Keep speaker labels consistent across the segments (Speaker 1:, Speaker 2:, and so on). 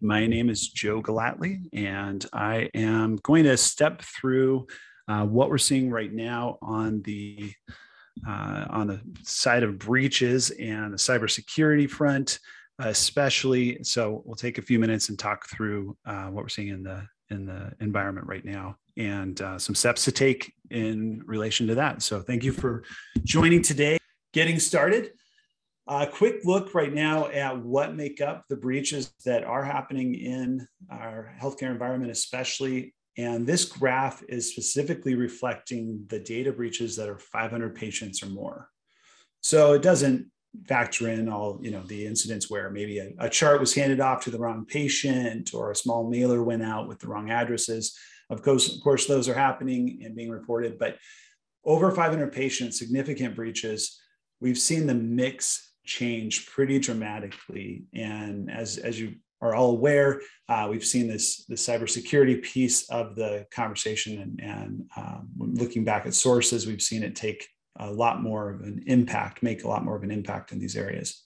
Speaker 1: My name is Joe Galatly, and I am going to step through what we're seeing right now on the side of breaches and the cybersecurity front, especially. So we'll take a few minutes and talk through what we're seeing in the environment right now, and some steps to take in relation to that. So thank you for joining today. Getting started. A quick look right now at what make up the breaches that are happening in our healthcare environment, especially. And this graph is specifically reflecting the data breaches that are 500 patients or more. So it doesn't factor in all, the incidents where maybe a chart was handed off to the wrong patient or a small mailer went out with the wrong addresses. Of course, those are happening and being reported, but over 500 patients, significant breaches. We've seen the mix change pretty dramatically. And as you are all aware, we've seen the cybersecurity piece of the conversation. And looking back at sources, we've seen it make a lot more of an impact in these areas.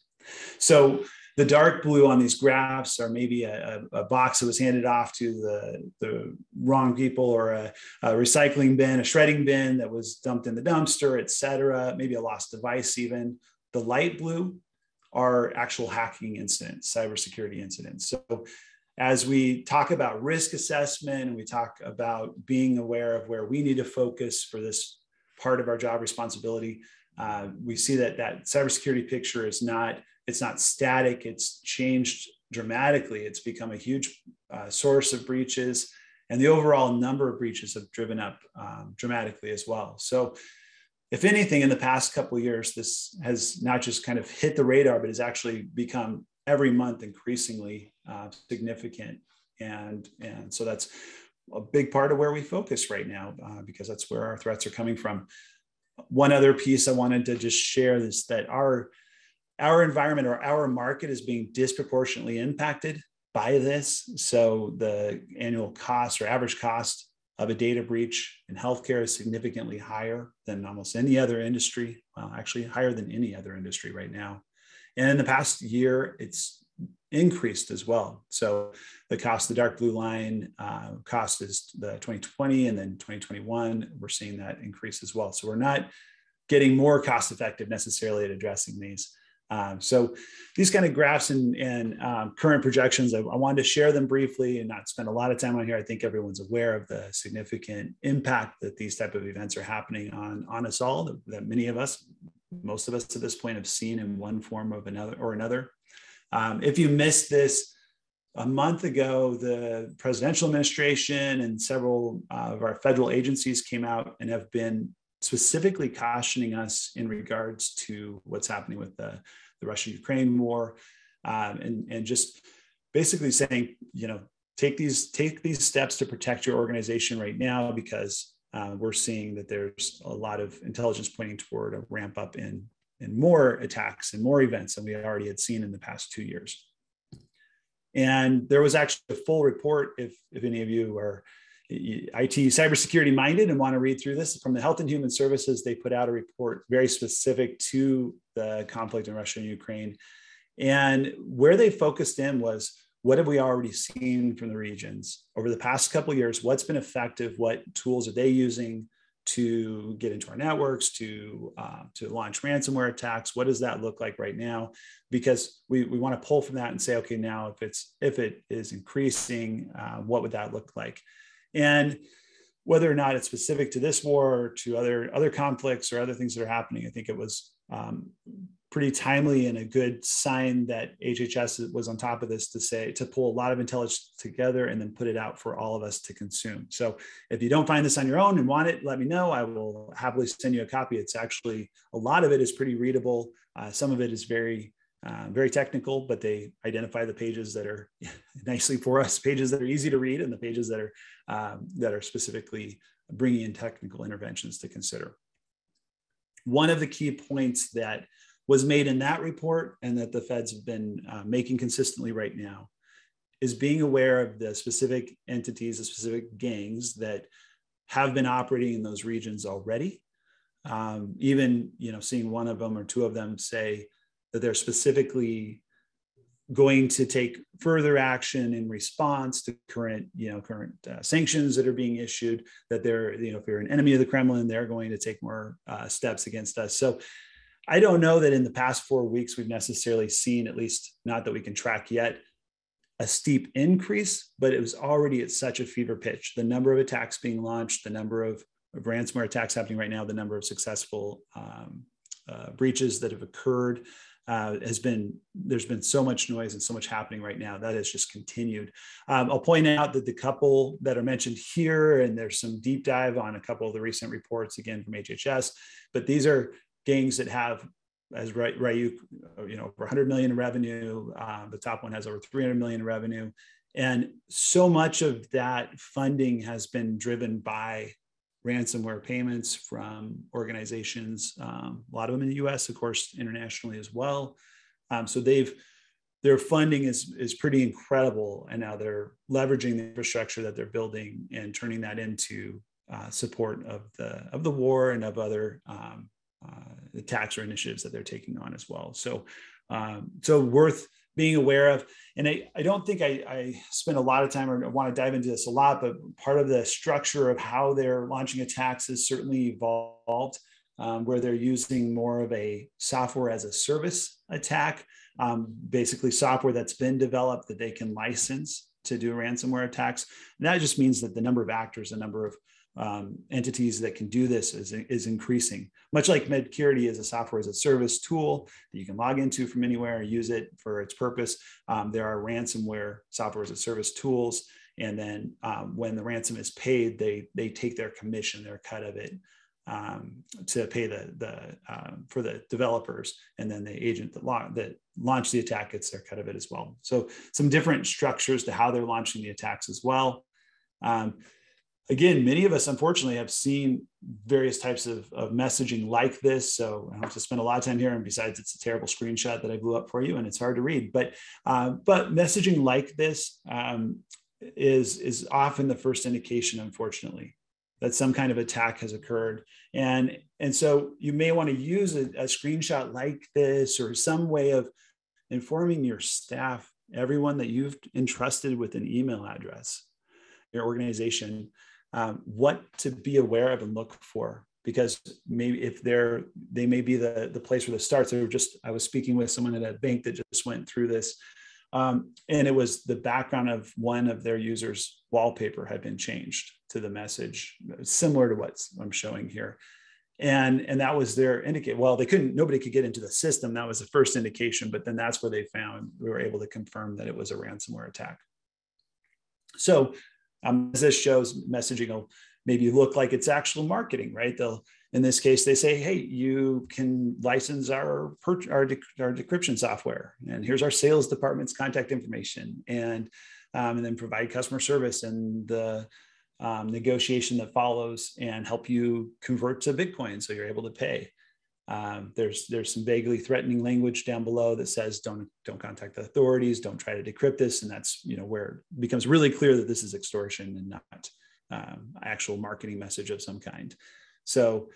Speaker 1: So the dark blue on these graphs are maybe a box that was handed off to the wrong people, or a recycling bin, a shredding bin that was dumped in the dumpster, et cetera, maybe a lost device even. The light blue are actual hacking incidents, cybersecurity incidents. So as we talk about risk assessment and we talk about being aware of where we need to focus for this part of our job responsibility, we see that cybersecurity picture is not static. It's changed dramatically. It's become a huge source of breaches, and the overall number of breaches have driven up dramatically as well. So if anything, in the past couple of years, this has not just kind of hit the radar, but has actually become every month increasingly significant. And so that's a big part of where we focus right now, because that's where our threats are coming from. One other piece I wanted to just share is that our environment, or our market, is being disproportionately impacted by this. So the annual cost or average cost of a data breach in healthcare is significantly higher than almost any other industry. Well, actually higher than any other industry right now. And in the past year, it's increased as well. So the cost, the dark blue line cost is the 2020, and then 2021, we're seeing that increase as well. So we're not getting more cost effective necessarily at addressing these. So these kind of graphs and current projections, I wanted to share them briefly and not spend a lot of time on here. I think everyone's aware of the significant impact that these type of events are happening on us all, that many of us, most of us at this point, have seen in one form of another. If you missed this, a month ago, the presidential administration and several of our federal agencies came out and have been specifically cautioning us in regards to what's happening with the Russia-Ukraine war, and just basically saying, take these steps to protect your organization right now, because we're seeing that there's a lot of intelligence pointing toward a ramp up in more attacks and more events than we already had seen in the past 2 years. And there was actually a full report, if any of you are IT cybersecurity minded and want to read through this, from the Health and Human Services. They put out a report very specific to the conflict in Russia and Ukraine. And where they focused in was, what have we already seen from the regions over the past couple of years? What's been effective? What tools are they using to get into our networks, to launch ransomware attacks? What does that look like right now? Because we want to pull from that and say, okay, now if it is increasing, what would that look like? And whether or not it's specific to this war or to other conflicts or other things that are happening, I think it was pretty timely and a good sign that HHS was on top of this to pull a lot of intelligence together and then put it out for all of us to consume. So if you don't find this on your own and want it, let me know. I will happily send you a copy. It's actually, a lot of it is pretty readable. Some of it is very technical, but they identify the pages that are nicely for us, pages that are easy to read, and the pages that are specifically bringing in technical interventions to consider. One of the key points that was made in that report, and that the feds have been making consistently right now, is being aware of the specific entities, the specific gangs that have been operating in those regions already. Even seeing one of them or two of them say that they're specifically going to take further action in response to current sanctions that are being issued, that they're, if you're an enemy of the Kremlin, they're going to take more steps against us. So I don't know that in the past 4 weeks, we've necessarily seen, at least not that we can track yet, a steep increase, but it was already at such a fever pitch. The number of attacks being launched, the number of ransomware attacks happening right now, the number of successful breaches that have occurred, there's been so much noise and so much happening right now that has just continued. I'll point out that the couple that are mentioned here, and there's some deep dive on a couple of the recent reports, again, from HHS, but these are gangs that have, as Ryuk, over 100 million in revenue. The top one has over 300 million in revenue. And so much of that funding has been driven by ransomware payments from organizations, a lot of them in the US, of course, internationally as well. So their funding is pretty incredible. And now they're leveraging the infrastructure that they're building and turning that into support of the war and of other attacks or initiatives that they're taking on as well. So worth being aware of. And I don't think I spend a lot of time or want to dive into this a lot, but part of the structure of how they're launching attacks has certainly evolved, where they're using more of a software as a service attack, basically software that's been developed that they can license to do ransomware attacks. And that just means that the number of actors, the number of entities that can do this is increasing. Much like Medcurity is a software as a service tool that you can log into from anywhere, use it for its purpose. There are ransomware software as a service tools. And then when the ransom is paid, they take their commission, their cut of it, to pay for the developers. And then the agent that launched the attack gets their cut of it as well. So some different structures to how they're launching the attacks as well. Again, many of us, unfortunately, have seen various types of messaging like this. So I don't have to spend a lot of time here. And besides, it's a terrible screenshot that I blew up for you, and it's hard to read. But messaging like this is often the first indication, unfortunately, that some kind of attack has occurred. And so you may want to use a screenshot like this or some way of informing your staff, everyone that you've entrusted with an email address, your organization, what to be aware of and look for, because maybe if they may be the place where this starts. I was speaking with someone at a bank that just went through this, and it was the background of one of their users' wallpaper had been changed to the message, similar to what I'm showing here. And that was their indicate. Well, nobody could get into the system. That was the first indication, but then that's where we were able to confirm that it was a ransomware attack. So as this shows, messaging will maybe look like it's actual marketing, right? In this case, they say, hey, you can license our decryption software, and here's our sales department's contact information, and then provide customer service and the negotiation that follows, and help you convert to Bitcoin so you're able to pay. There's some vaguely threatening language down below that says don't contact the authorities, don't try to decrypt this, and that's where it becomes really clear that this is extortion and not actual marketing message of some kind. So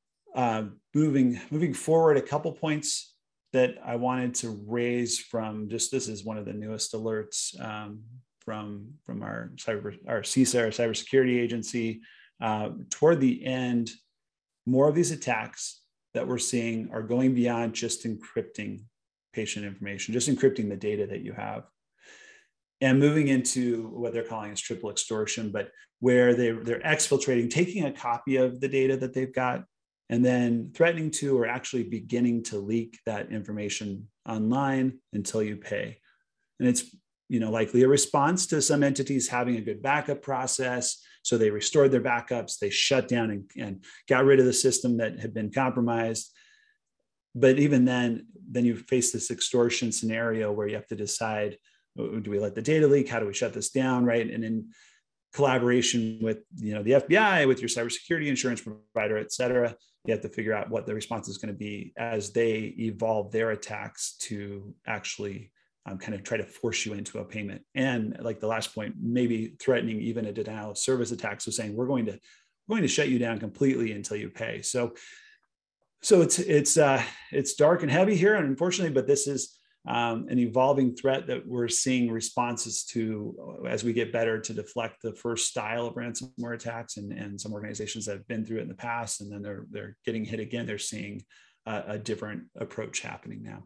Speaker 1: moving forward, a couple points that I wanted to raise from this is one of the newest alerts from our CISA, our cybersecurity agency. Toward the end, more of these attacks that we're seeing are going beyond just encrypting patient information, just encrypting the data that you have, and moving into what they're calling as triple extortion, but where they're exfiltrating, taking a copy of the data that they've got, and then threatening to or actually beginning to leak that information online until you pay. And it's likely a response to some entities having a good backup process. So they restored their backups, they shut down and got rid of the system that had been compromised. But even then you face this extortion scenario where you have to decide, do we let the data leak? How do we shut this down, right? And in collaboration with the FBI, with your cybersecurity insurance provider, et cetera, you have to figure out what the response is going to be as they evolve their attacks to actually kind of try to force you into a payment. And like the last point, maybe threatening even a denial of service attack. So saying we're going to shut you down completely until you pay. So it's dark and heavy here, unfortunately, but this is an evolving threat that we're seeing responses to as we get better to deflect the first style of ransomware attacks. And some organizations that have been through it in the past, and then they're getting hit again, they're seeing a different approach happening now.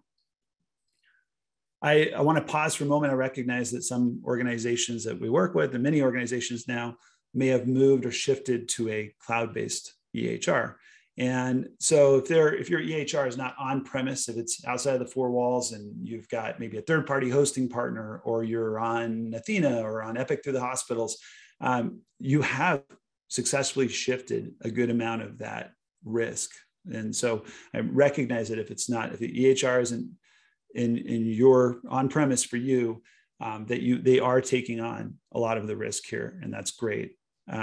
Speaker 1: I want to pause for a moment. I recognize that some organizations that we work with, and many organizations now, may have moved or shifted to a cloud-based EHR. And so if your EHR is not on premise, if it's outside of the four walls and you've got maybe a third-party hosting partner, or you're on Athena or on Epic through the hospitals, you have successfully shifted a good amount of that risk. And so I recognize that if the EHR isn't in your on-premise for you, they are taking on a lot of the risk here, and that's great.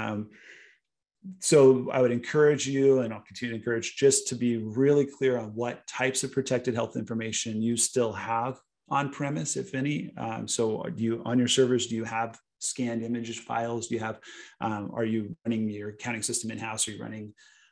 Speaker 1: So I would encourage you, and I'll continue to encourage, just to be really clear on what types of protected health information you still have on premise, if any. So on your servers, do you have scanned image files? Do you have, are you running your accounting system in-house? Are you running,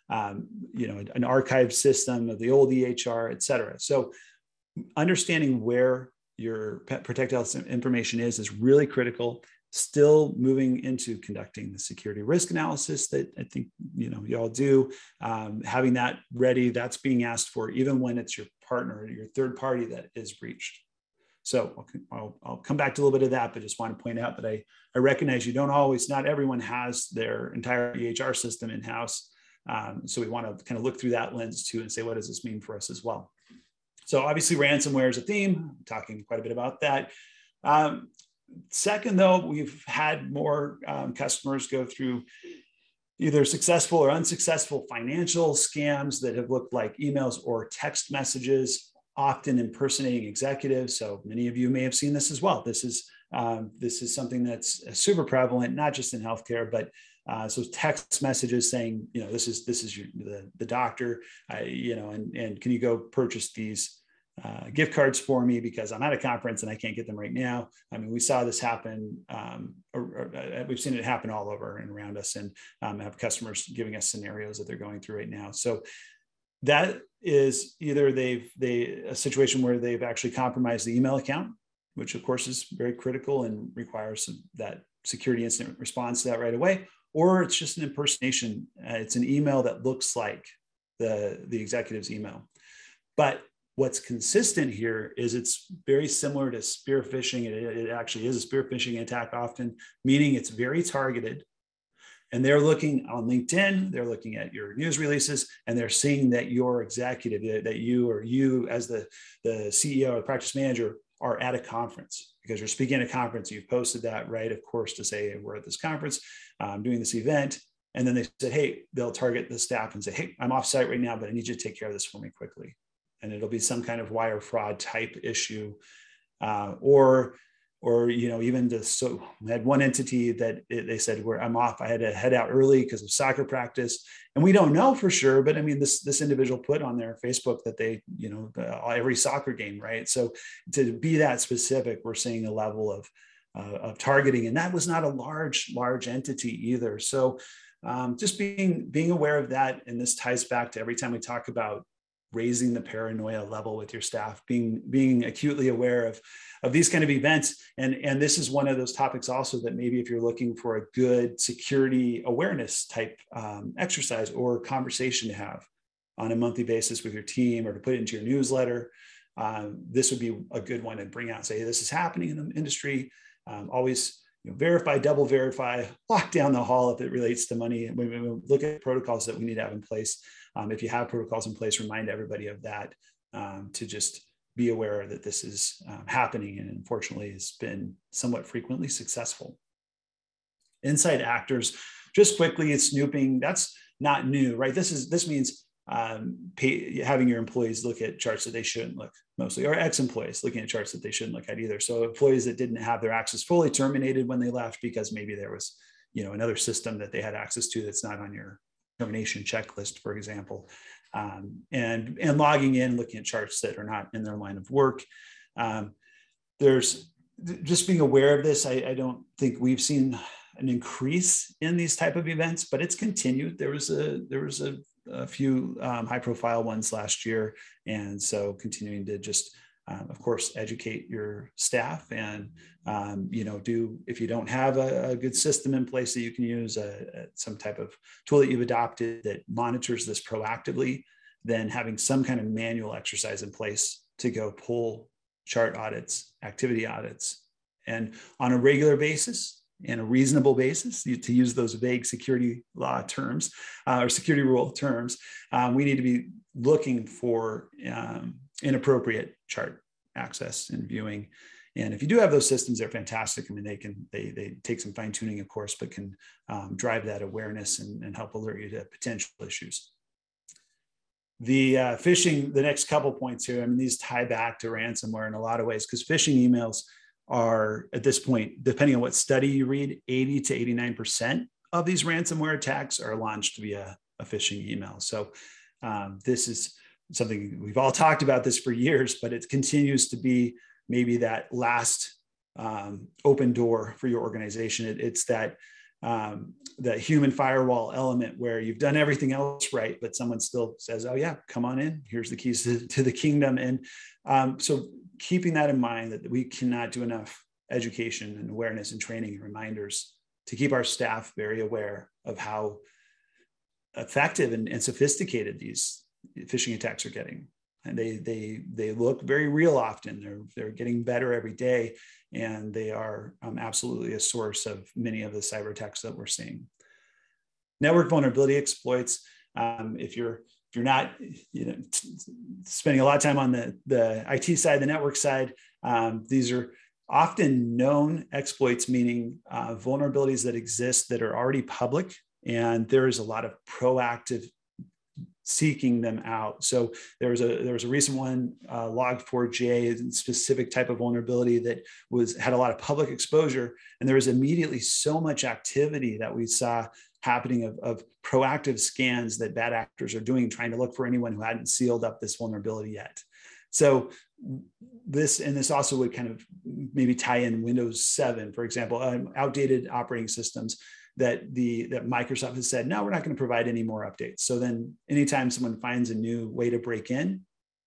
Speaker 1: an archive system of the old EHR, et cetera? So understanding where your protected health information is really critical. Still moving into conducting the security risk analysis that I think you all do, having that ready. That's being asked for even when it's your partner or your third party that is breached. So I'll come back to a little bit of that, but just want to point out that I recognize not everyone has their entire EHR system in-house. So we want to kind of look through that lens too and say, what does this mean for us as well? So obviously ransomware is a theme. I'm talking quite a bit about that. Second, though, we've had more customers go through either successful or unsuccessful financial scams that have looked like emails or text messages, often impersonating executives. So many of you may have seen this as well. This is something that's super prevalent, not just in healthcare, but so text messages saying, this is the doctor, and can you go purchase these gift cards for me because I'm at a conference and I can't get them right now. I mean, we saw this happen. We've seen it happen all over and around us, and have customers giving us scenarios that they're going through right now. So that is either a situation where they've actually compromised the email account, which of course is very critical and requires that security incident response to that right away, or it's just an impersonation. It's an email that looks like the executive's email. But what's consistent here is it's very similar to spear phishing. It actually is a spear phishing attack often, meaning it's very targeted. And they're looking on LinkedIn, they're looking at your news releases, and they're seeing that your executive, that you as the CEO or the practice manager are at a conference because you're speaking at a conference. You've posted that, right? Of course, to say we're at this conference, doing this event. And then they said, hey, they'll target the staff and say, hey, I'm off site right now, but I need you to take care of this for me quickly. And it'll be some kind of wire fraud type issue, or even so we had one entity that they said, I'm off. I had to head out early because of soccer practice, and we don't know for sure. But I mean, this individual put on their Facebook that they, every soccer game, right? So to be that specific, we're seeing a level of targeting, and that was not a large entity either. So just being aware of that, and this ties back to every time we talk about raising the paranoia level with your staff, being acutely aware of these kind of events. And this is one of those topics also that maybe if you're looking for a good security awareness type exercise or conversation to have on a monthly basis with your team, or to put it into your newsletter, this would be a good one to bring out and say, hey, this is happening in the industry. Always verify, double verify, lock down the hall if it relates to money. We look at protocols that we need to have in place. If you have protocols in place, remind everybody of that, to just be aware that this is happening, and unfortunately has been somewhat frequently successful. Inside actors, just quickly, it's snooping. That's not new, right? This means having your employees look at charts that they shouldn't look, mostly, or ex-employees looking at charts that they shouldn't look at either. So employees that didn't have their access fully terminated when they left because maybe there was, another system that they had access to that's not on your termination checklist, for example, and logging in, looking at charts that are not in their line of work. There's just being aware of this. I don't think we've seen an increase in these type of events, but it's continued. There was a few high-profile ones last year, and so continuing to just Of course, educate your staff and, if you don't have a good system in place that you can use, some type of tool that you've adopted that monitors this proactively, then having some kind of manual exercise in place to go pull chart audits, activity audits, and on a regular basis and a reasonable basis, to use those vague security law terms or security rule terms, we need to be looking for inappropriate chart access and viewing. And if you do have those systems, they're fantastic. I mean, they take some fine tuning, of course, but can drive that awareness and help alert you to potential issues. The phishing, the next couple points here, I mean, these tie back to ransomware in a lot of ways, because phishing emails are, at this point, depending on what study you read, 80 to 89% of these ransomware attacks are launched via a phishing email. So this is something we've all talked about this for years, but it continues to be maybe that last open door for your organization. It's that human firewall element where you've done everything else right, but someone still says, oh yeah, come on in, here's the keys to the kingdom. And so keeping that in mind, that we cannot do enough education and awareness and training and reminders to keep our staff very aware of how effective and sophisticated these phishing attacks are getting. And they look very real often. They're getting better every day, and they are absolutely a source of many of the cyber attacks that we're seeing. Network vulnerability exploits. If you're not spending a lot of time on the IT side, the network side, these are often known exploits, meaning vulnerabilities that exist that are already public, and there is a lot of proactive seeking them out. So there was a recent one, Log4j, a specific type of vulnerability that had a lot of public exposure, and there was immediately so much activity that we saw happening of proactive scans that bad actors are doing, trying to look for anyone who hadn't sealed up this vulnerability yet. So this also would kind of maybe tie in Windows 7, for example, outdated operating systems that Microsoft has said, no, we're not going to provide any more updates. So then anytime someone finds a new way to break in,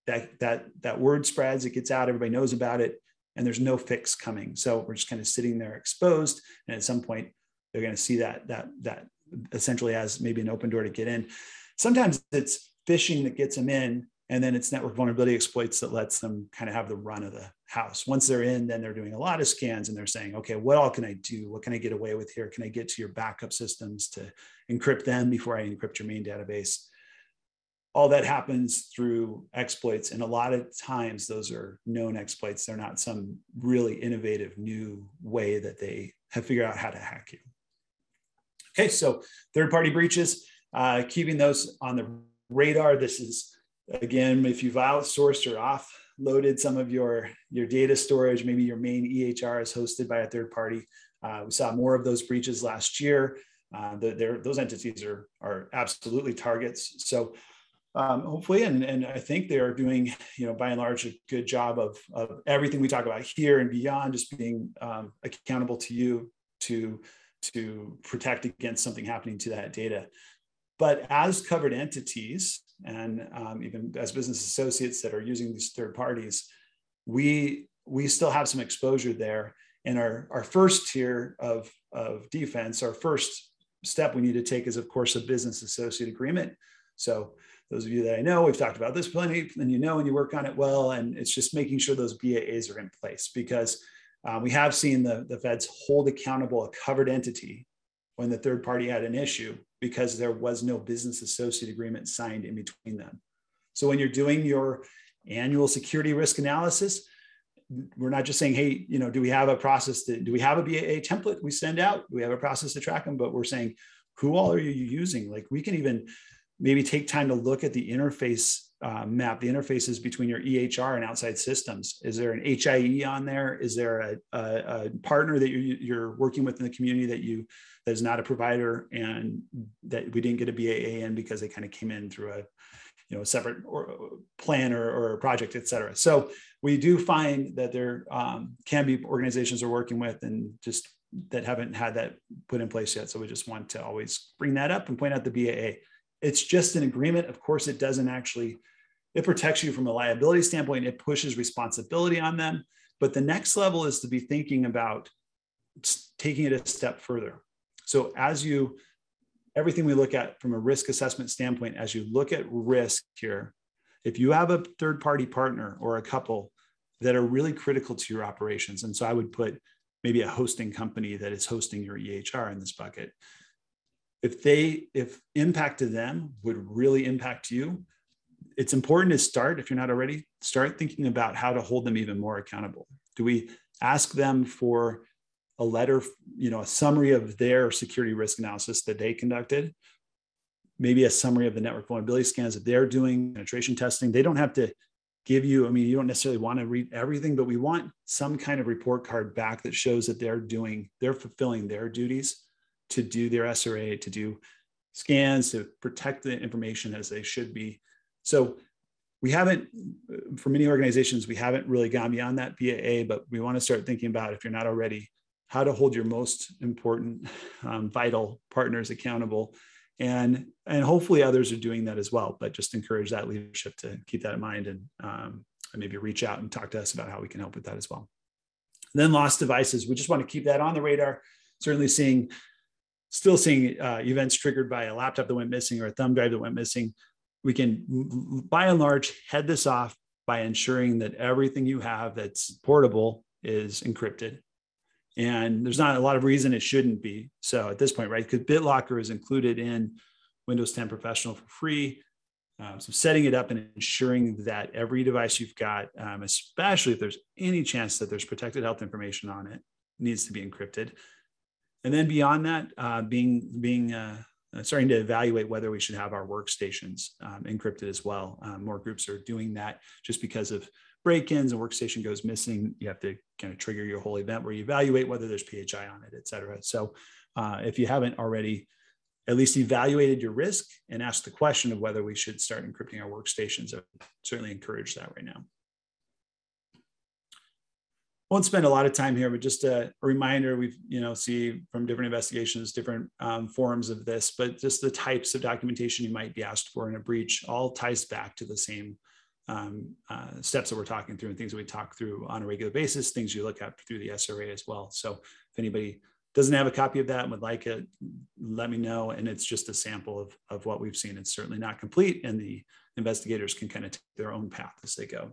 Speaker 1: that word spreads, it gets out, everybody knows about it, and there's no fix coming. So we're just kind of sitting there exposed. And at some point, they're going to see that essentially as maybe an open door to get in. Sometimes it's phishing that gets them in, and then it's network vulnerability exploits that lets them kind of have the run of the house. Once they're in, then they're doing a lot of scans and they're saying, okay, what all can I do? What can I get away with here? Can I get to your backup systems to encrypt them before I encrypt your main database? All that happens through exploits. And a lot of times those are known exploits. They're not some really innovative new way that they have figured out how to hack you. Okay, so third-party breaches, keeping those on the radar. This is, again, if you've outsourced or offloaded some of your data storage, maybe your main EHR is hosted by a third party. We saw more of those breaches last year. Those entities are absolutely targets. So hopefully, and I think they are doing, by and large, a good job of everything we talk about here and beyond, just being accountable to you to protect against something happening to that data. But as covered entities, and even as business associates that are using these third parties, we still have some exposure there. And our first tier of defense, our first step we need to take is, of course, a business associate agreement. So those of you that I know, we've talked about this plenty, and and you work on it well, and it's just making sure those BAAs are in place, because we have seen the feds hold accountable a covered entity when the third party had an issue, because there was no business associate agreement signed in between them. So when you're doing your annual security risk analysis, we're not just saying, hey, do we have a process do we have a BAA template we send out? Do we have a process to track them? But we're saying, who all are you using? Like, we can even maybe take time to look at the interface map, the interfaces between your EHR and outside systems. Is there an HIE on there? Is there a partner that you're working with in the community that is not a provider, and that we didn't get a BAA in because they kind of came in through a separate plan or a project, et cetera. So we do find that there can be organizations we're working with and just that haven't had that put in place yet. So we just want to always bring that up and point out the BAA. It's just an agreement. Of course, it doesn't actually it protects you from a liability standpoint. It pushes responsibility on them. But the next level is to be thinking about taking it a step further. So everything we look at from a risk assessment standpoint, as you look at risk here, if you have a third-party partner or a couple that are really critical to your operations, and so I would put maybe a hosting company that is hosting your EHR in this bucket. If impact to them would really impact you, it's important to start, if you're not already, start thinking about how to hold them even more accountable. Do we ask them for a letter, a summary of their security risk analysis that they conducted, maybe a summary of the network vulnerability scans that they're doing, penetration testing? They don't have to give you, you don't necessarily want to read everything, but we want some kind of report card back that shows that they're fulfilling their duties to do their SRA, to do scans, to protect the information as they should be. So we haven't, for many organizations, we haven't really gone beyond that BAA, but we want to start thinking about, if you're not already, how to hold your most important, vital partners accountable. And hopefully others are doing that as well, but just encourage that leadership to keep that in mind and maybe reach out and talk to us about how we can help with that as well. And then lost devices, we just want to keep that on the radar. Certainly still seeing events triggered by a laptop that went missing or a thumb drive that went missing. We can, by and large, head this off by ensuring that everything you have that's portable is encrypted. And there's not a lot of reason it shouldn't be. So at this point, right, because BitLocker is included in Windows 10 Professional for free. So setting it up and ensuring that every device you've got, especially if there's any chance that there's protected health information on it, needs to be encrypted. And then beyond that, starting to evaluate whether we should have our workstations encrypted as well. More groups are doing that just because of break-ins, a workstation goes missing, you have to kind of trigger your whole event where you evaluate whether there's PHI on it, et cetera. So if you haven't already at least evaluated your risk and asked the question of whether we should start encrypting our workstations, I would certainly encourage that right now. Won't spend a lot of time here, but just a reminder, we've see from different investigations, different forms of this, but just the types of documentation you might be asked for in a breach all ties back to the same steps that we're talking through and things that we talk through on a regular basis, things you look at through the SRA as well. So if anybody doesn't have a copy of that and would like it, let me know. And it's just a sample of what we've seen. It's certainly not complete, and the investigators can kind of take their own path as they go.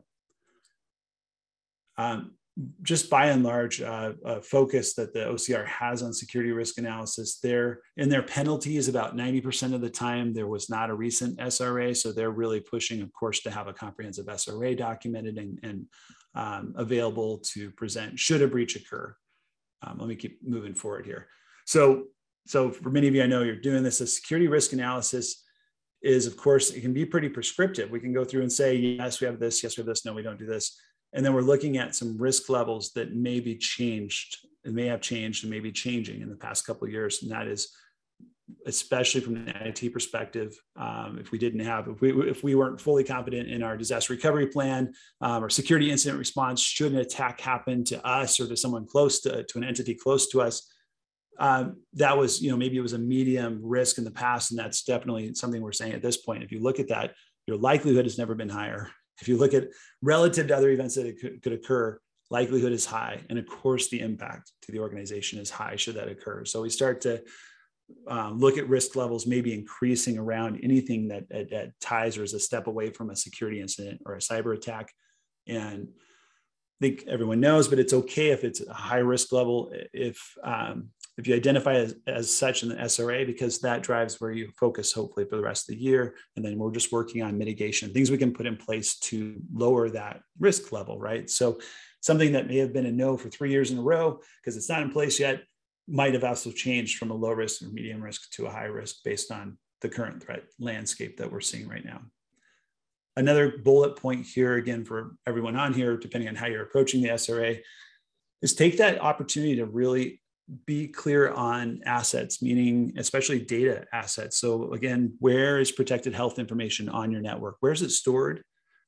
Speaker 1: Just by and large, focus that the OCR has on security risk analysis, in their penalties, about 90% of the time, there was not a recent SRA. So they're really pushing, of course, to have a comprehensive SRA documented and available to present should a breach occur. Let me keep moving forward here. So for many of you, I know you're doing this. A security risk analysis is, of course, it can be pretty prescriptive. We can go through and say, yes, we have this, yes, we have this, no, we don't do this. And then we're looking at some risk levels that may be changed, and may have changed and may be changing in the past couple of years. And that is, especially from an IT perspective, if we weren't fully confident in our disaster recovery plan, or security incident response, should an attack happen to us or to someone close to an entity close to us, that was, maybe it was a medium risk in the past. And that's definitely something we're saying at this point. If you look at that, your likelihood has never been higher. If you look at relative to other events that could occur, likelihood is high. And of course, the impact to the organization is high should that occur. So we start to look at risk levels, maybe increasing around anything that ties or is a step away from a security incident or a cyber attack. And I think everyone knows, but it's okay if it's a high risk level, if you identify as such in the SRA, because that drives where you focus hopefully for the rest of the year. And then we're just working on mitigation, things we can put in place to lower that risk level, right? So something that may have been a no for 3 years in a row because it's not in place yet might have also changed from a low risk or medium risk to a high risk based on the current threat landscape that we're seeing right now. Another bullet point here, again, for everyone on here, depending on how you're approaching the SRA, is take that opportunity to really be clear on assets, meaning especially data assets. So again, where is protected health information on your network? Where is it stored?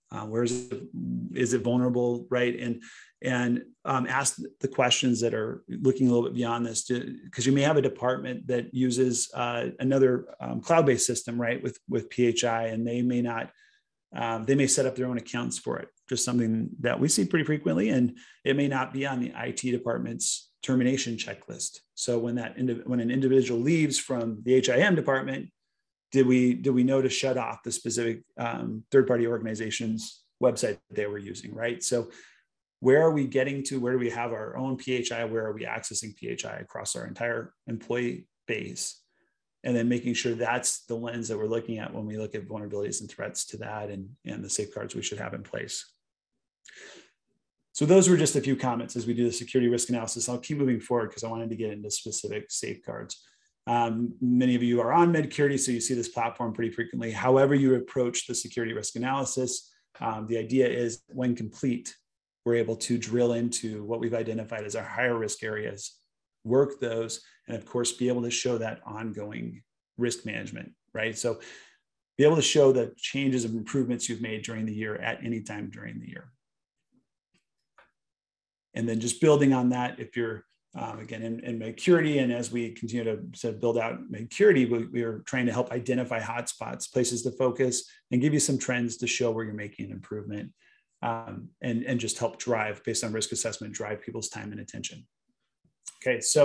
Speaker 1: Is it vulnerable, right? And ask the questions that are looking a little bit beyond this, because you may have a department that uses another cloud-based system, right, with PHI, and they may not they may set up their own accounts for it, just something that we see pretty frequently. And it may not be on the IT department's termination checklist. So when an individual leaves from the HIM department, did we know to shut off the specific third-party organization's website that they were using, right? So where are we getting to? Where do we have our own PHI? Where are we accessing PHI across our entire employee base? And then making sure that's the lens that we're looking at when we look at vulnerabilities and threats to that and the safeguards we should have in place. So those were just a few comments as we do the security risk analysis. I'll keep moving forward because I wanted to get into specific safeguards. Many of you are on Medcurity, so you see this platform pretty frequently. However you approach the security risk analysis, the idea is when complete, we're able to drill into what we've identified as our higher risk areas, work those, and of course, be able to show that ongoing risk management, right? So be able to show the changes and improvements you've made during the year at any time during the year. And then just building on that, if you're, again, in Medcurity, and as we continue to build out Medcurity, we are trying to help identify hotspots, places to focus, and give you some trends to show where you're making an improvement. And just help drive, based on risk assessment, drive people's time and attention. Okay, so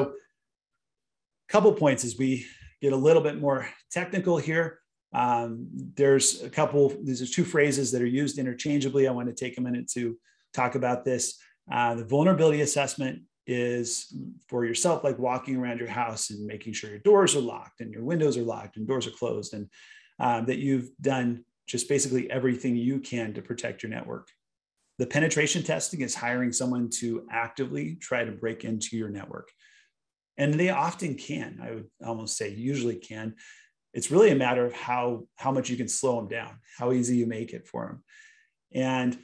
Speaker 1: a couple points as we get a little bit more technical here. These are two phrases that are used interchangeably. I want to take a minute to talk about this. The vulnerability assessment is for yourself, like walking around your house and making sure your doors are locked and your windows are locked and doors are closed, and that you've done just basically everything you can to protect your network. The penetration testing is hiring someone to actively try to break into your network. And they often can, I would almost say usually can. It's really a matter of how much you can slow them down, how easy you make it for them. And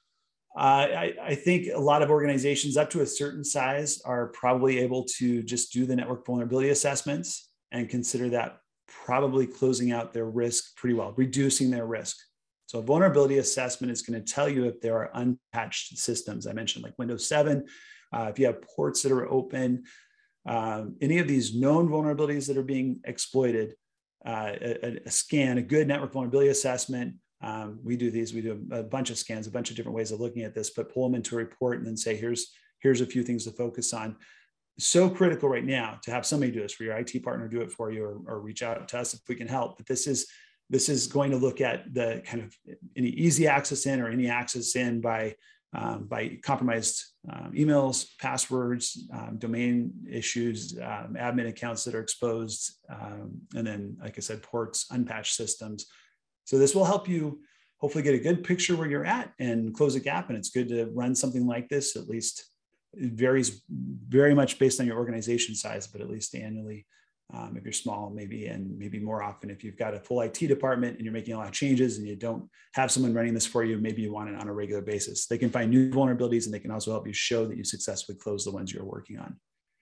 Speaker 1: I think a lot of organizations up to a certain size are probably able to just do the network vulnerability assessments and consider that probably closing out their risk pretty well, reducing their risk. So a vulnerability assessment is going to tell you if there are unpatched systems. I mentioned like Windows 7, if you have ports that are open, any of these known vulnerabilities that are being exploited, a scan, a good network vulnerability assessment. We do a bunch of scans, a bunch of different ways of looking at this, but pull them into a report and then say, here's a few things to focus on. So critical right now to have somebody do this, for your IT partner do it for you, or reach out to us if we can help. But this is going to look at the kind of any easy access in or any access in by compromised emails, passwords, domain issues, admin accounts that are exposed, and then, like I said, ports, unpatched systems. So this will help you hopefully get a good picture where you're at and close a gap. And it's good to run something like this. At least it varies very much based on your organization size, but at least annually. If you're small, maybe, and maybe more often if you've got a full IT department and you're making a lot of changes and you don't have someone running this for you, maybe you want it on a regular basis. They can find new vulnerabilities and they can also help you show that you successfully closed the ones you're working on.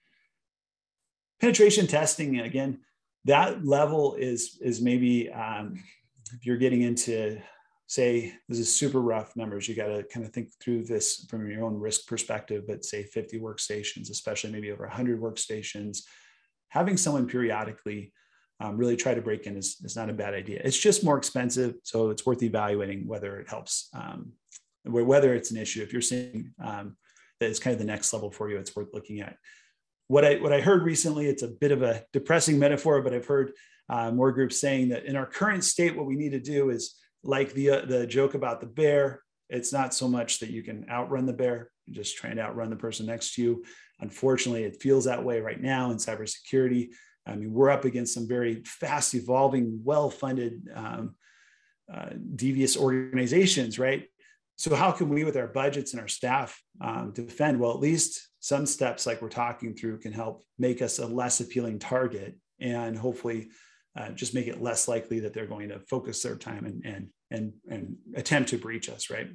Speaker 1: Penetration testing, again, that level is maybe if you're getting into, say, this is super rough numbers, you got to kind of think through this from your own risk perspective, but say 50 workstations, especially maybe over 100 workstations. Having someone periodically really try to break in is not a bad idea. It's just more expensive, so it's worth evaluating whether it helps, whether it's an issue. If you're seeing that it's kind of the next level for you, it's worth looking at. What I heard recently, it's a bit of a depressing metaphor, but I've heard more groups saying that in our current state, what we need to do is like the joke about the bear. It's not so much that you can outrun the bear, you're just trying to outrun the person next to you. Unfortunately, it feels that way right now in cybersecurity. I mean, we're up against some very fast evolving, well-funded, devious organizations, right? So how can we, with our budgets and our staff, defend? Well, at least some steps like we're talking through can help make us a less appealing target and hopefully just make it less likely that they're going to focus their time and attempt to breach us, right?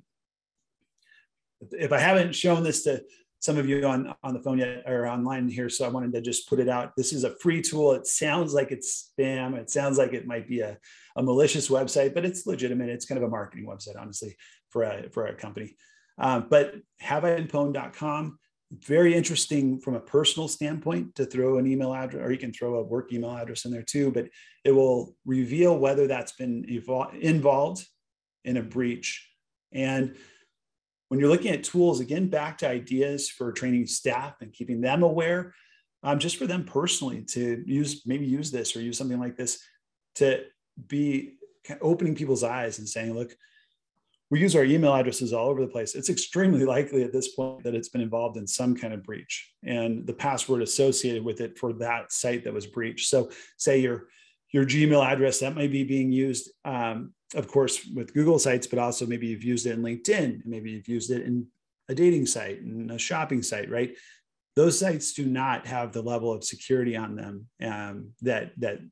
Speaker 1: If I haven't shown this to some of you on the phone yet or online here, so I wanted to just put it out. This is a free tool. It sounds like it's spam. It sounds like it might be a malicious website, but it's legitimate. It's kind of a marketing website, honestly, for a company. But haveitpwn.com, very interesting from a personal standpoint to throw an email address, or you can throw a work email address in there too, but it will reveal whether that's been involved in a breach. And when you're looking at tools, again, back to ideas for training staff and keeping them aware, just for them personally to maybe use this or use something like this to be opening people's eyes and saying, look, we use our email addresses all over the place. It's extremely likely at this point that it's been involved in some kind of breach and the password associated with it for that site that was breached. So say your Gmail address, that might be being used, of course, with Google sites, but also maybe you've used it in LinkedIn, maybe you've used it in a dating site and a shopping site, right? Those sites do not have the level of security on them that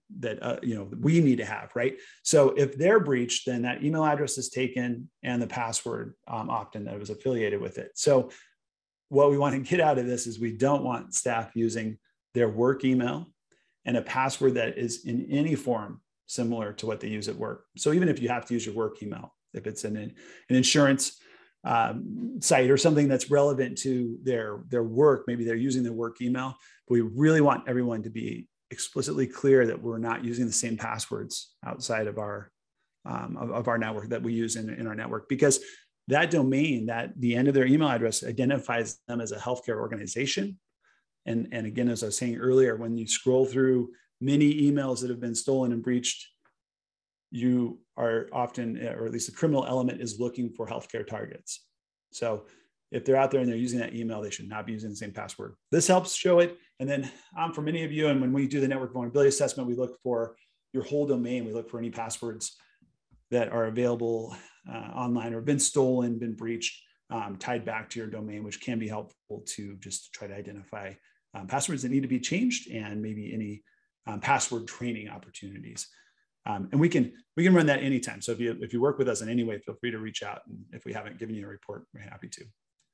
Speaker 1: we need to have, right? So if they're breached, then that email address is taken and the password often that was affiliated with it. So what we want to get out of this is we don't want staff using their work email and a password that is in any form similar to what they use at work. So even if you have to use your work email, if it's an insurance site or something that's relevant to their work, maybe they're using their work email, but we really want everyone to be explicitly clear that we're not using the same passwords outside of our network that we use in our network, because that domain, that the end of their email address identifies them as a healthcare organization. And again, as I was saying earlier, when you scroll through many emails that have been stolen and breached, you are often, or at least the criminal element is looking for healthcare targets. So if they're out there and they're using that email, they should not be using the same password. This helps show it. And then for many of you, and when we do the network vulnerability assessment, we look for your whole domain. We look for any passwords that are available online or been stolen, been breached, tied back to your domain, which can be helpful to just try to identify passwords that need to be changed and maybe any password training opportunities. And we can run that anytime. So if you work with us in any way, feel free to reach out. And if we haven't given you a report, we're happy to.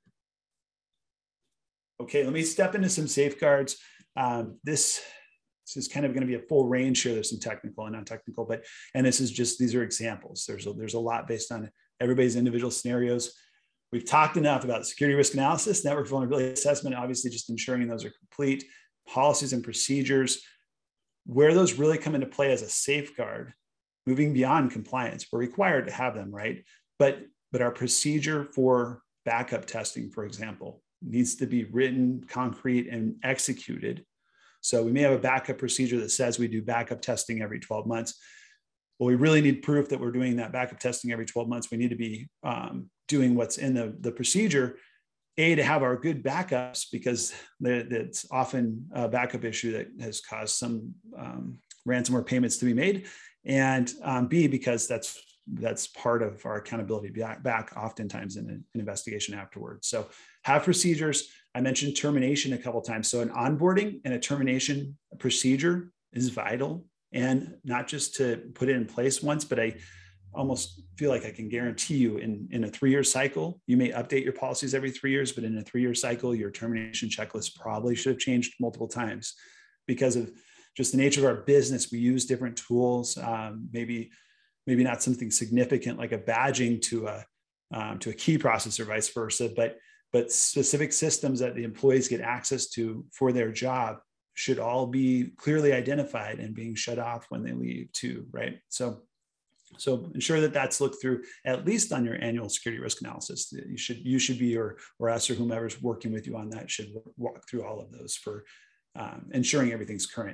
Speaker 1: Okay, let me step into some safeguards. This is kind of going to be a full range here. There's some technical and non-technical, and these are examples. There's a lot based on everybody's individual scenarios. We've talked enough about security risk analysis, network vulnerability assessment, obviously just ensuring those are complete, policies and procedures. Where those really come into play as a safeguard, moving beyond compliance, we're required to have them, right? But our procedure for backup testing, for example, needs to be written, concrete, and executed. So we may have a backup procedure that says we do backup testing every 12 months. Well, we really need proof that we're doing that backup testing every 12 months. We need to be doing what's in the procedure, to have our good backups, because that's often a backup issue that has caused some ransomware payments to be made, and B, because that's part of our accountability back oftentimes in an investigation afterwards. So have procedures. I mentioned termination a couple of times. So an onboarding and a termination procedure is vital, and not just to put it in place once, but I almost feel like I can guarantee you in a 3-year cycle, you may update your policies every 3 years, but in a 3-year cycle, your termination checklist probably should have changed multiple times because of just the nature of our business. We use different tools, maybe not something significant like a badging to a key process or vice versa, but specific systems that the employees get access to for their job should all be clearly identified and being shut off when they leave too, right? So ensure that that's looked through at least on your annual security risk analysis. You should be, or us or whomever's working with you on that should walk through all of those for ensuring everything's current.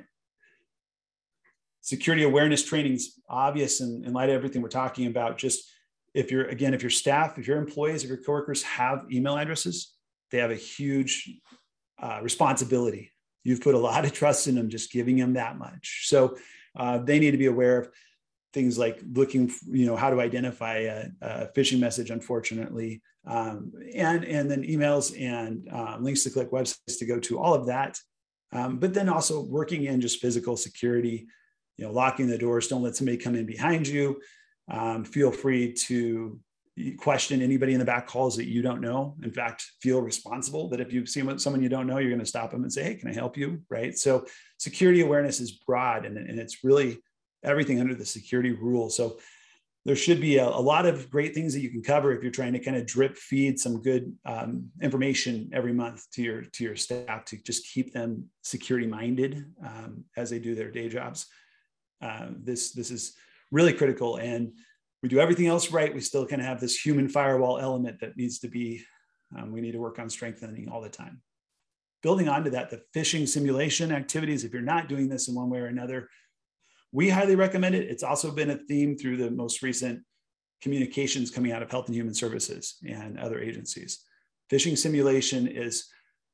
Speaker 1: Security awareness training is obvious in light of everything we're talking about. Just if your staff, if your employees, if your coworkers have email addresses, they have a huge responsibility. You've put a lot of trust in them, just giving them that much. So they need to be aware of things like looking, how to identify a phishing message, unfortunately, and then emails and links to click, websites to go to, all of that. But then also working in just physical security, locking the doors. Don't let somebody come in behind you. Feel free to question anybody in the back calls that you don't know. In fact, feel responsible that if you see someone you don't know, you're going to stop them and say, hey, can I help you? Right? So security awareness is broad, and it's really everything under the security rule. So there should be a lot of great things that you can cover if you're trying to kind of drip feed some good information every month to your staff to just keep them security minded as they do their day jobs. This is really critical, and we do everything else right, we still kind of have this human firewall element that needs to be, we need to work on strengthening all the time. Building onto that, the phishing simulation activities, if you're not doing this in one way or another, we highly recommend it. It's also been a theme through the most recent communications coming out of Health and Human Services and other agencies. Phishing simulation is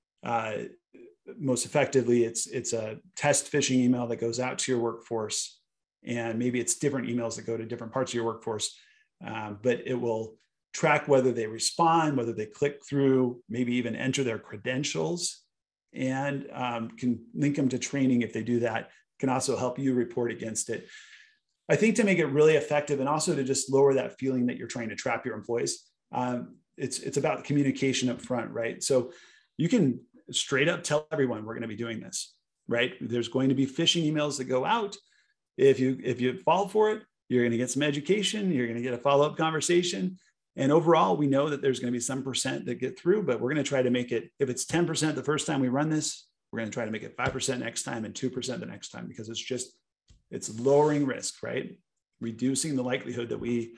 Speaker 1: most effectively, it's a test phishing email that goes out to your workforce, and maybe it's different emails that go to different parts of your workforce, but it will track whether they respond, whether they click through, maybe even enter their credentials, and can link them to training if they do that. Can also help you report against it. I think to make it really effective, and also to just lower that feeling that you're trying to trap your employees, it's about the communication up front, right? So you can straight up tell everyone we're going to be doing this, right? There's going to be phishing emails that go out. If you fall for it, you're going to get some education, you're going to get a follow-up conversation. And overall, we know that there's going to be some percent that get through, but we're going to try to make it, if it's 10% the first time we run this, we're going to try to make it 5% next time and 2% the next time, because it's lowering risk, right? Reducing the likelihood that we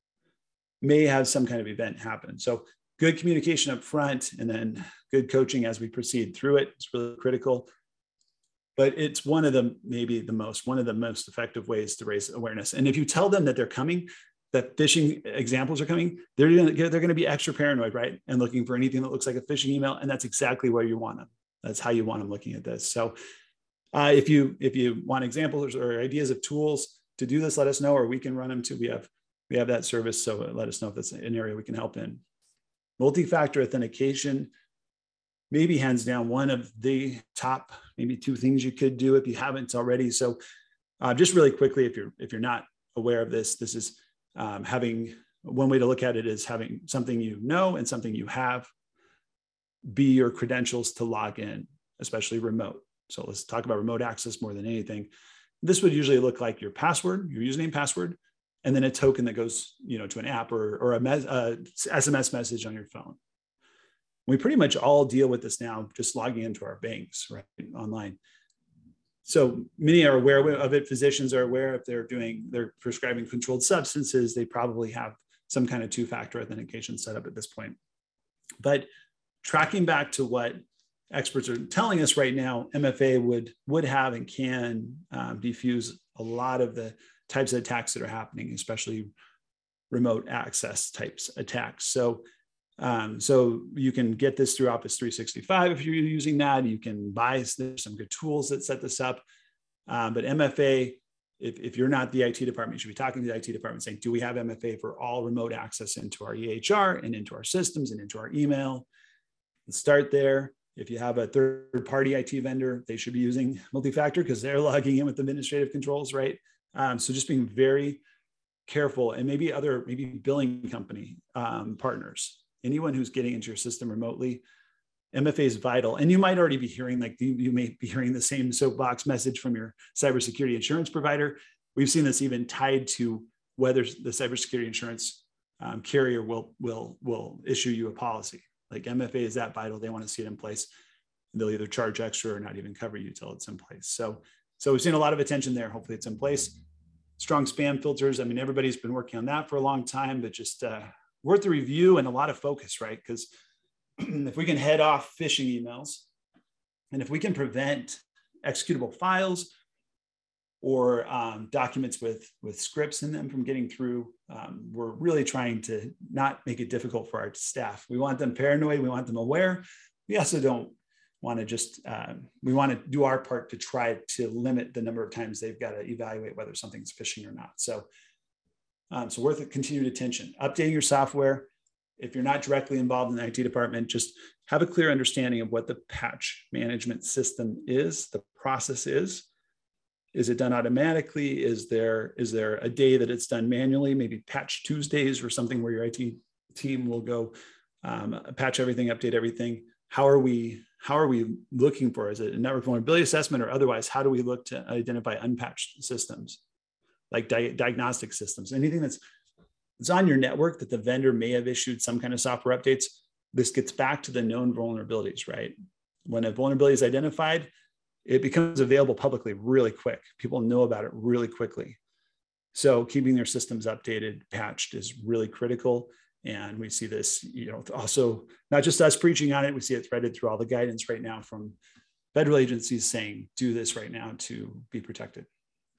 Speaker 1: may have some kind of event happen. So good communication up front, and then good coaching as we proceed through it. It's really critical. But it's one of the most effective ways to raise awareness. And if you tell them that they're coming, that phishing examples are coming, they're going to be extra paranoid, right? And looking for anything that looks like a phishing email. And that's exactly where you want them. That's how you want them looking at this. So if you want examples or ideas of tools to do this, let us know, or we can run them too. We have that service. So let us know if that's an area we can help in. Multi-factor authentication, maybe hands down one of the top, maybe two things you could do if you haven't already. So just really quickly, if you're not aware of this, this is having, one way to look at it is having something you know and something you have be your credentials to log in, especially remote. So let's talk about remote access more than anything. This would usually look like your password, your username, password, and then a token that goes, to an app or a SMS message on your phone. We pretty much all deal with this now, just logging into our banks, right, online. So many are aware of it. Physicians are aware if they're prescribing controlled substances, they probably have some kind of two-factor authentication set up at this point. But tracking back to what experts are telling us right now, MFA would have and can defuse a lot of the types of attacks that are happening, especially remote access types attacks. So you can get this through Office 365 if you're using that. You can buy, there's some good tools that set this up. But MFA, if you're not the IT department, you should be talking to the IT department saying, do we have MFA for all remote access into our EHR and into our systems and into our email? Let's start there. If you have a third-party IT vendor, they should be using multi-factor because they're logging in with administrative controls, right? So just being very careful, and maybe billing company partners, anyone who's getting into your system remotely, MFA is vital. And you might already be hearing, you may be hearing the same soapbox message from your cybersecurity insurance provider. We've seen this even tied to whether the cybersecurity insurance carrier will issue you a policy. Like MFA is that vital. They want to see it in place. They'll either charge extra or not even cover you till it's in place. So we've seen a lot of attention there. Hopefully it's in place. Strong spam filters. I mean, everybody's been working on that for a long time, but just worth a review and a lot of focus, right? Because if we can head off phishing emails, and if we can prevent executable files or documents with scripts in them from getting through, we're really trying to not make it difficult for our staff. We want them paranoid. We want them aware. We also don't want to we want to do our part to try to limit the number of times they've got to evaluate whether something's phishing or not. So worth a continued attention. Updating your software. If you're not directly involved in the IT department, just have a clear understanding of what the patch management system is, the process is. Is it done automatically? Is there a day that it's done manually? Maybe Patch Tuesdays or something where your IT team will go patch everything, update everything. How are we looking for? Is it a network vulnerability assessment or otherwise? How do we look to identify unpatched systems, like diagnostic systems? Anything that's on your network that the vendor may have issued some kind of software updates. This gets back to the known vulnerabilities, right? When a vulnerability is identified, it becomes available publicly really quick. People know about it really quickly. So keeping their systems updated, patched is really critical. And we see this, also not just us preaching on it, we see it threaded through all the guidance right now from federal agencies saying, do this right now to be protected.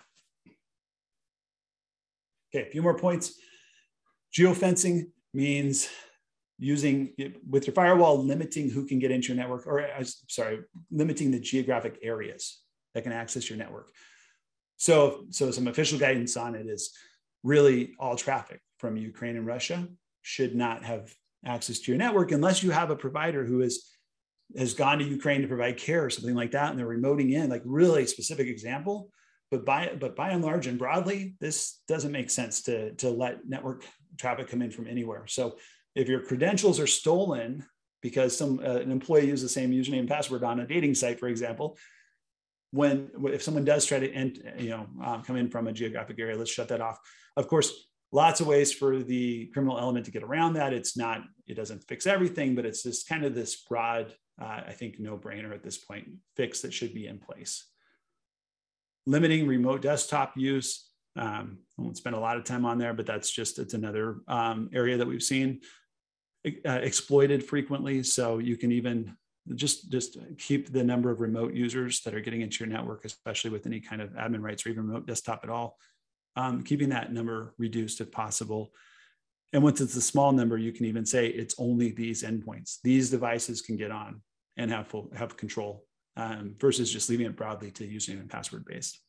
Speaker 1: Okay, a few more points. Geofencing means using, with your firewall, limiting who can get into your network, or limiting the geographic areas that can access your network. So some official guidance on it is really all traffic from Ukraine and Russia should not have access to your network unless you have a provider who has gone to Ukraine to provide care or something like that, and they're remoting in, like really specific example. But by and large and broadly, this doesn't make sense to let network traffic come in from anywhere. So if your credentials are stolen because an employee used the same username and password on a dating site, for example, if someone does try to come in from a geographic area, let's shut that off. Of course, lots of ways for the criminal element to get around that. It doesn't fix everything, but it's just kind of this broad, I think, no-brainer at this point, fix that should be in place. Limiting remote desktop use. I won't spend a lot of time on there, but it's another area that we've seen exploited frequently. So you can even just keep the number of remote users that are getting into your network, especially with any kind of admin rights or even remote desktop at all, keeping that number reduced if possible. And once it's a small number, you can even say it's only these endpoints. These devices can get on and have control, versus just leaving it broadly to username and password based.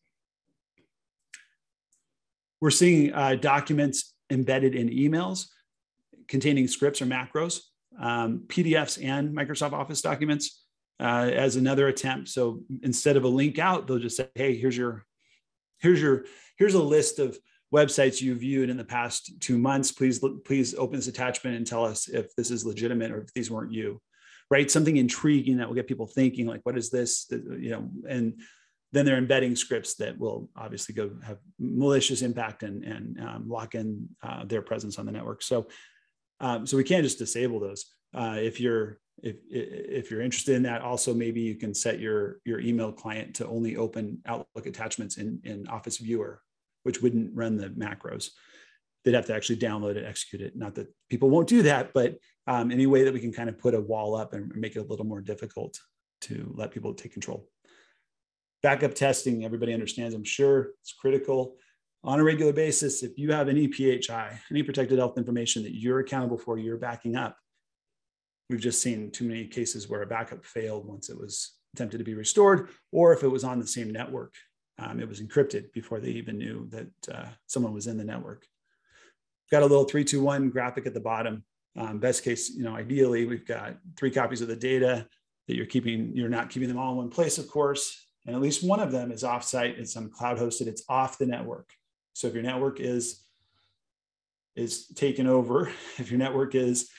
Speaker 1: We're seeing documents embedded in emails containing scripts or macros, PDFs and Microsoft Office documents as another attempt. So instead of a link out, they'll just say, hey, here's a list of websites you viewed in the past 2 months. Please open this attachment and tell us if this is legitimate or if these weren't you, right? Something intriguing that will get people thinking, like, what is this? And then they're embedding scripts that will obviously have malicious impact and lock in their presence on the network. So we can't just disable those. If you're interested in that, also maybe you can set your email client to only open Outlook attachments in Office Viewer, which wouldn't run the macros. They'd have to actually download it, execute it. Not that people won't do that, but any way that we can kind of put a wall up and make it a little more difficult to let people take control. Backup testing, everybody understands, I'm sure, it's critical on a regular basis. If you have any PHI, any protected health information that you're accountable for, you're backing up. We've just seen too many cases where a backup failed once it was attempted to be restored, or if it was on the same network, it was encrypted before they even knew that someone was in the network. Got a little 3-2-1 graphic at the bottom. Best case, ideally, we've got 3 copies of the data that you're keeping. You're not keeping them all in one place, of course. And at least one of them is offsite. It's on cloud hosted. It's off the network. So if your network is taken over, if your network is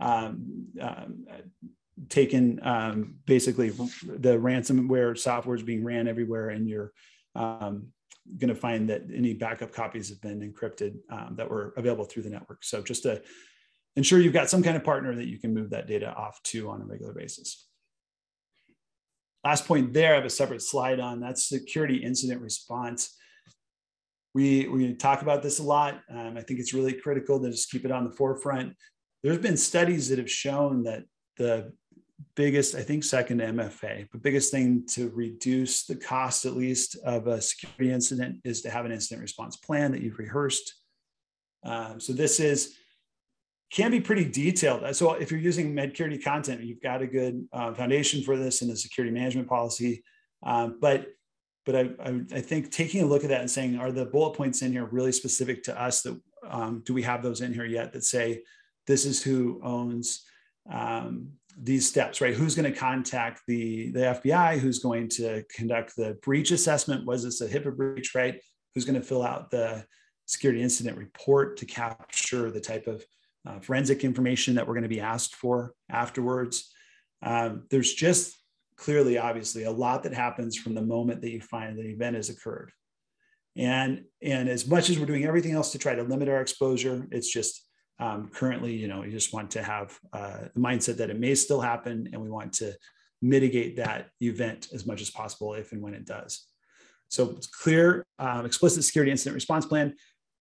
Speaker 1: taken, basically the ransomware software is being ran everywhere, and you're going to find that any backup copies have been encrypted that were available through the network. So just to ensure you've got some kind of partner that you can move that data off to on a regular basis. Last point there, I have a separate slide on, that's security incident response. We talk about this a lot. I think it's really critical to just keep it on the forefront. There's been studies that have shown that the biggest, I think second to MFA, the biggest thing to reduce the cost, at least, of a security incident is to have an incident response plan that you've rehearsed. So this can be pretty detailed. So if you're using Medcurity content, you've got a good foundation for this in the security management policy. But I think taking a look at that and saying, are the bullet points in here really specific to us? That do we have those in here yet that say, this is who owns these steps, right? Who's going to contact the FBI? Who's going to conduct the breach assessment? Was this a HIPAA breach, right? Who's going to fill out the security incident report to capture the type of forensic information that we're going to be asked for afterwards? There's just clearly, obviously, a lot that happens from the moment that you find that an event has occurred. And as much as we're doing everything else to try to limit our exposure, it's just currently, you just want to have the mindset that it may still happen, and we want to mitigate that event as much as possible if and when it does. So it's clear, explicit security incident response plan.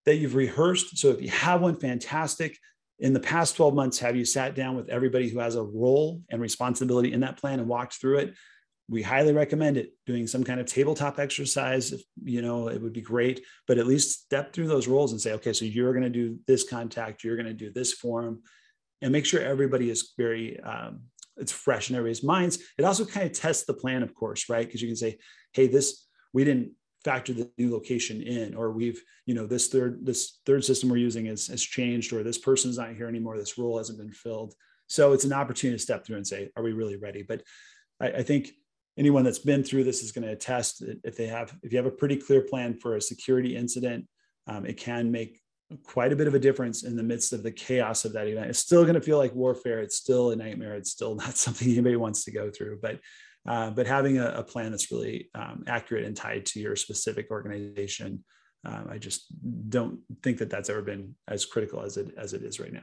Speaker 1: that you've rehearsed. So if you have one, fantastic. In the past 12 months, have you sat down with everybody who has a role and responsibility in that plan and walked through it? We highly recommend it. Doing some kind of tabletop exercise, if, it would be great, but at least step through those roles and say, okay, so you're going to do this contact, you're going to do this form, and make sure everybody is very, it's fresh in everybody's minds. It also kind of tests the plan, of course, right? Because you can say, hey, we didn't factor the new location in, or we've, this third system we're using has changed, or this person's not here anymore, this role hasn't been filled. So it's an opportunity to step through and say, are we really ready? But I think anyone that's been through this is going to attest that if you have a pretty clear plan for a security incident, it can make quite a bit of a difference in the midst of the chaos of that event. It's still going to feel like warfare. It's still a nightmare. It's still not something anybody wants to go through, but having a plan that's really accurate and tied to your specific organization, I just don't think that that's ever been as critical as it is right now.